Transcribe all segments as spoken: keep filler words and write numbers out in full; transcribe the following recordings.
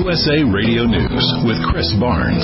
U S A Radio News with Chris Barnes.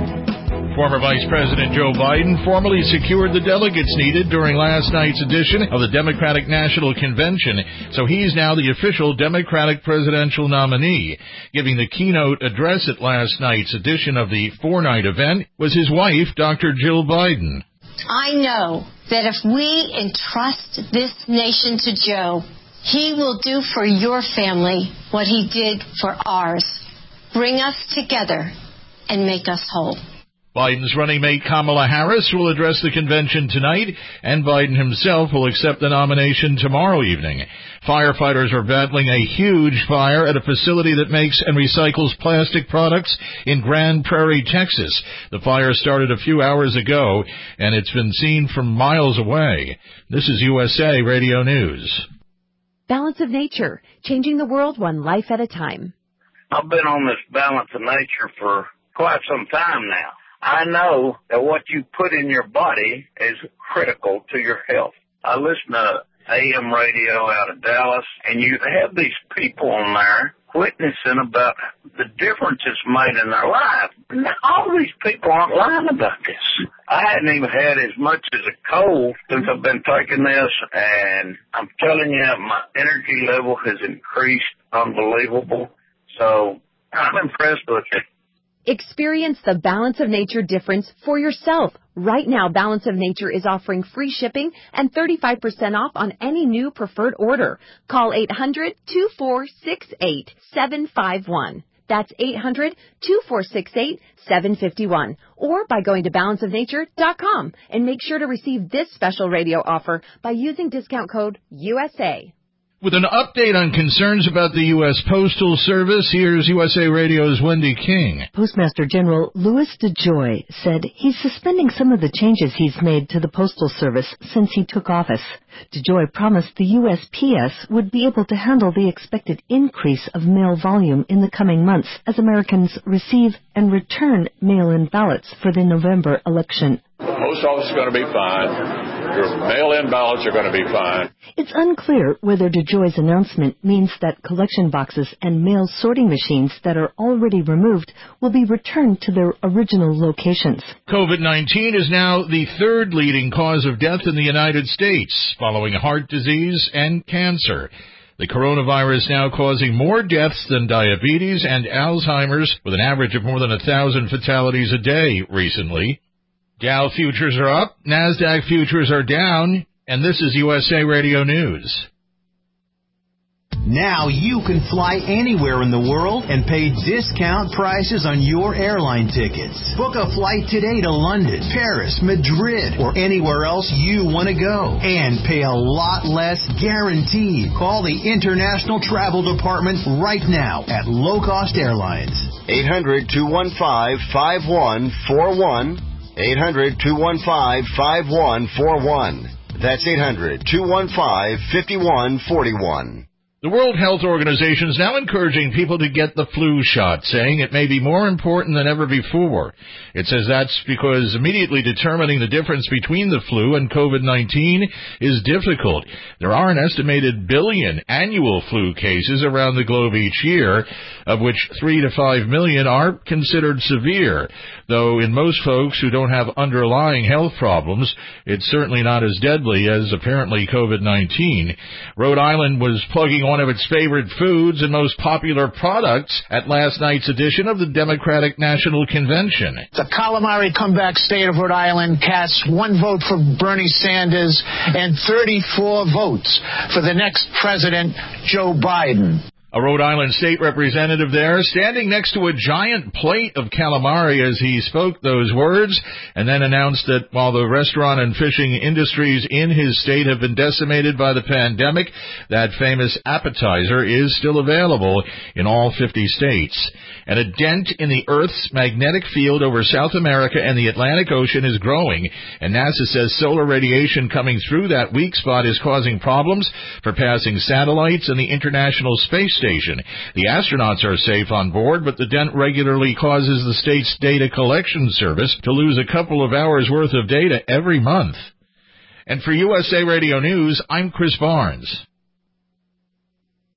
Former Vice President Joe Biden formally secured the delegates needed during last night's edition of the Democratic National Convention, so he's now the official Democratic presidential nominee. Giving the keynote address at last night's edition of the four-night event was his wife, Doctor Jill Biden. I know that if we entrust this nation to Joe, he will do for your family what he did for ours. Bring us together and make us whole. Biden's running mate Kamala Harris will address the convention tonight, and Biden himself will accept the nomination tomorrow evening. Firefighters are battling a huge fire at a facility that makes and recycles plastic products in Grand Prairie, Texas. The fire started a few hours ago, and it's been seen from miles away. This is U S A Radio News. Balance of Nature, changing the world one life at a time. I've been on this balance of nature for quite some time now. I know that what you put in your body is critical to your health. I listen to A M radio out of Dallas, and you have these people on there witnessing about the difference it's made in their life. Now, all these people aren't lying about this. I hadn't even had as much as a cold since I've been taking this, and I'm telling you, my energy level has increased unbelievable. So I'm impressed with it. Experience the Balance of Nature difference for yourself. Right now, Balance of Nature is offering free shipping and thirty-five percent off on any new preferred order. Call eight hundred, two four six eight, seven five one. That's eight hundred, two four six eight, seven five one. Or by going to balance of nature dot com and make sure to receive this special radio offer by using discount code U S A. With an update on concerns about the U S Postal Service, here's U S A Radio's Wendy King. Postmaster General Louis DeJoy said he's suspending some of the changes he's made to the Postal Service since he took office. DeJoy promised the U S P S would be able to handle the expected increase of mail volume in the coming months as Americans receive and return mail-in ballots for the November election. The post office is going to be fine. Your mail-in ballots are going to be fine. It's unclear whether DeJoy's announcement means that collection boxes and mail sorting machines that are already removed will be returned to their original locations. COVID nineteen is now the third leading cause of death in the United States, following heart disease and cancer. The coronavirus now causing more deaths than diabetes and Alzheimer's, with an average of more than a thousand fatalities a day recently. Dow futures are up, NASDAQ futures are down, and this is U S A Radio News. Now you can fly anywhere in the world and pay discount prices on your airline tickets. Book a flight today to London, Paris, Madrid, or anywhere else you want to go. And pay a lot less guaranteed. Call the International Travel Department right now at Low Cost Airlines. eight hundred, two one five, five one four one. eight hundred, two one five, five one four one. That's eight hundred, two one five, five one four one. The World Health Organization is now encouraging people to get the flu shot, saying it may be more important than ever before. It says that's because immediately determining the difference between the flu and COVID nineteen is difficult. There are an estimated billion annual flu cases around the globe each year, of which three to five million are considered severe. Though in most folks who don't have underlying health problems, it's certainly not as deadly as apparently COVID nineteen. Rhode Island was plugging on one of its favorite foods and most popular products at last night's edition of the Democratic National Convention. The calamari comeback state of Rhode Island casts one vote for Bernie Sanders and thirty-four votes for the next president, Joe Biden. A Rhode Island state representative there standing next to a giant plate of calamari as he spoke those words, and then announced that while the restaurant and fishing industries in his state have been decimated by the pandemic, that famous appetizer is still available in all fifty states. And a dent in the Earth's magnetic field over South America and the Atlantic Ocean is growing, and NASA says solar radiation coming through that weak spot is causing problems for passing satellites and the International Space Station. The astronauts are safe on board, but the dent regularly causes the state's data collection service to lose a couple of hours worth of data every month. And for U S A Radio News, I'm Chris Barnes.